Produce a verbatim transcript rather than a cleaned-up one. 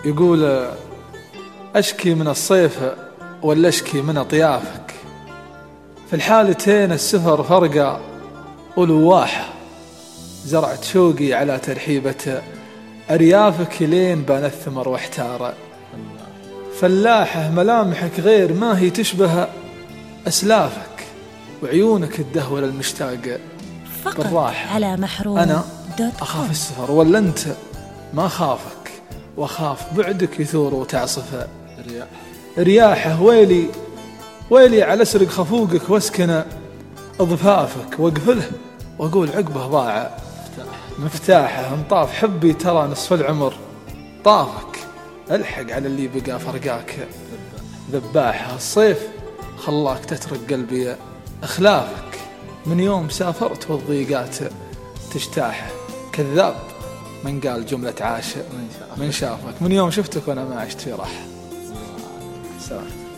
يقول أشكي من الصيف ولا أشكي من أطيافك، في الحالتين السفر فرقة ولواحة، زرعت شوقي على ترحيبة أريافك لين بان الثمر واحتار. فلاحة ملامحك غير ما هي تشبه أسلافك، وعيونك الدهول المشتاق بالراحة. على محروم أنا أخاف السفر ولا أنت ما خافك، وأخاف بعدك يثور وتعصف رياحه. ويلي ويلي على أسرق خفوقك واسكن أضفافك، واقفله وأقول عقبه ضاع مفتاحه. انطاف حبي ترى نصف العمر طافك، الحق على اللي بقى فرقاك ذباحه. الصيف خلاك تترك قلبي أخلافك، من يوم سافرت والضيقات تجتاحه. كذاب من قال جملة عاش من شافك، من يوم شفتك وأنا ما عشت في راحة. سلام.